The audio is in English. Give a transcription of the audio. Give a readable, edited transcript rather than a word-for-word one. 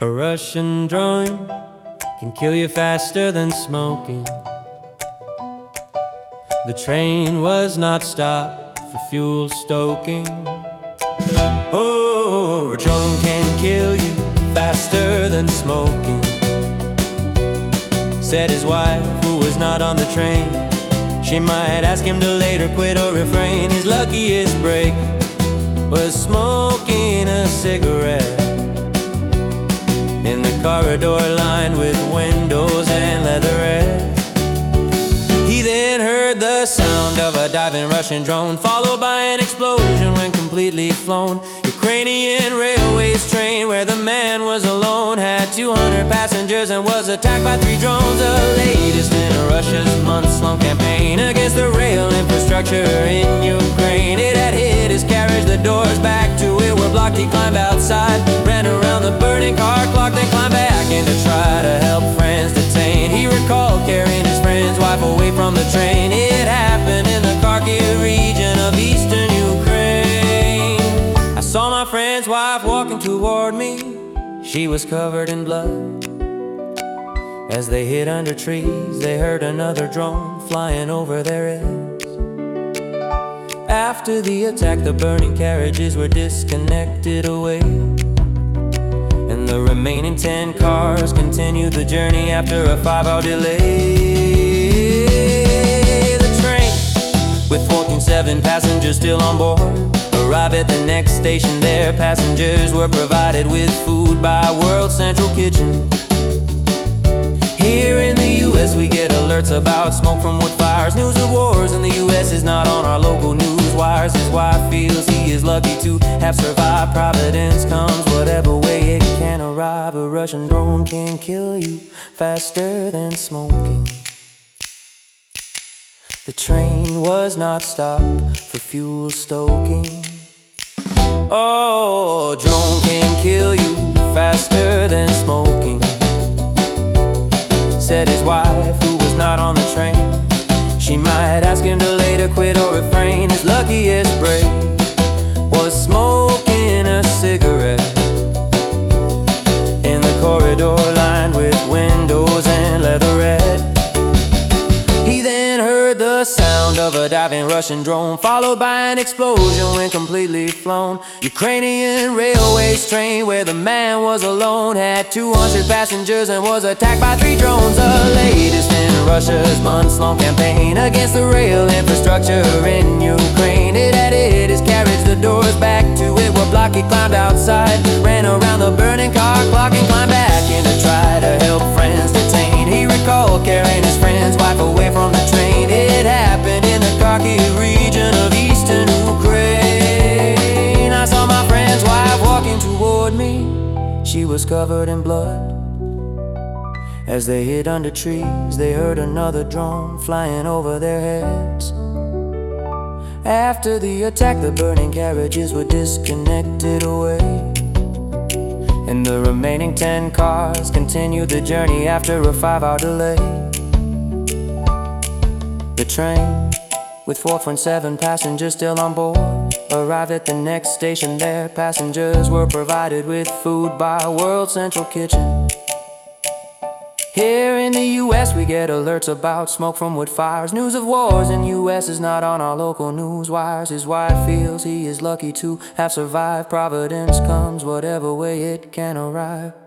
A Russian drone can kill you faster than smoking. The train was not stopped for fuel stoking. Oh, a drone can kill you faster than smoking, said his wife, who was not on the train. She might ask him to later quit or refrain. His luckiest break was smoking a cigarette in the corridor lined with windows and leatherette. He then heard the sound of a diving Russian drone, followed by an explosion when completely flown. Ukrainian Railways train where the man was alone had 200 passengers and was attacked by 3 drones. The latest in Russia's months-long campaign against the rail infrastructure in Ukraine. It had hit his carriage, the doors back to it were blocked. He climbed outside, ran around the burning car clock, then climbed back in to try to help friends detained. He recalled carrying his friend's wife away from the train. It happened in the Kharkiv region of eastern Ukraine. I saw my friend's wife walking toward me. She was covered in blood. As they hid under trees, they heard another drone flying over their heads. After the attack, the burning carriages were disconnected away, and the remaining 10 cars continued the journey after a 5-hour delay. The train, with 14,7 passengers still on board, arrived at the next station there. Passengers were provided with food by World Central Kitchen. Here in the U.S. we get alerts about smoke from wood fires. News of wars in the U.S. is not on our local news wires. His wife feels he is lucky to have survived. Providence comes whatever way it can arrive. A Russian drone can kill you faster than smoking. The train was not stopped for fuel stoking. Oh, a drone can kill you faster than smoking, said his wife, who was not on the train. She might ask him to later quit or refrain. His luckiest break was smoking a cigarette in the corridor lined with windows and leatherette. He then heard the sound of a diving Russian drone, followed by an explosion when completely flown. Ukrainian Railways train where the man was alone had 200 passengers and was attacked by 3 drones. The latest in Russia's months-long campaign against the rail infrastructure in Ukraine. It had hit his carriage, the doors back to it were blocked. He climbed outside, ran around the burning car clock, and climbed back in to try to help friends detained. He recalled carrying his friend's wife away from the train. It happened in the Kharkiv region of eastern Ukraine. I saw my friend's wife walking toward me. She was covered in blood. As they hid under trees, they heard another drone flying over their heads. After the attack, the burning carriages were disconnected away, and the remaining 10 cars continued the journey after a 5-hour delay. The train, with 4.7 passengers still on board, arrived at the next station there. Passengers were provided with food by World Central Kitchen. Here in the U.S. we get alerts about smoke from wood fires. News of wars in the U.S. is not on our local news wires. His wife feels he is lucky to have survived. Providence comes whatever way it can arrive.